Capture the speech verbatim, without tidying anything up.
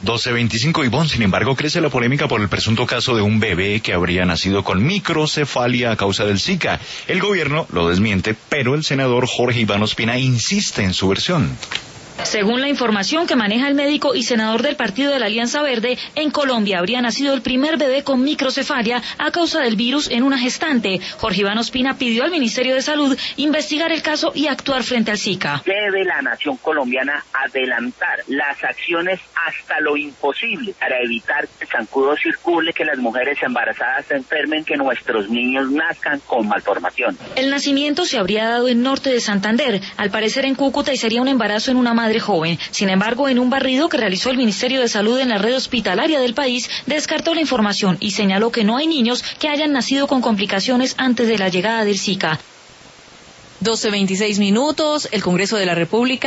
doce veinticinco, Ivonne, sin embargo, crece la polémica por el presunto caso de un bebé que habría nacido con microcefalia a causa del Zika. El gobierno lo desmiente, pero el senador Jorge Iván Ospina insiste en su versión. Según la información que maneja el médico y senador del Partido de la Alianza Verde, en Colombia habría nacido el primer bebé con microcefalia a causa del virus en una gestante. Jorge Iván Ospina pidió al Ministerio de Salud investigar el caso y actuar frente al Zika. Debe la nación colombiana adelantar las acciones hasta lo imposible para evitar que el zancudo circule, que las mujeres embarazadas se enfermen, que nuestros niños nazcan con malformación. El nacimiento se habría dado en norte de Santander, al parecer en Cúcuta, y sería un embarazo en una madre joven. Sin embargo, en un barrido que realizó el Ministerio de Salud en la red hospitalaria del país, descartó la información y señaló que no hay niños que hayan nacido con complicaciones antes de la llegada del Zika. doce veintiséis minutos, el Congreso de la República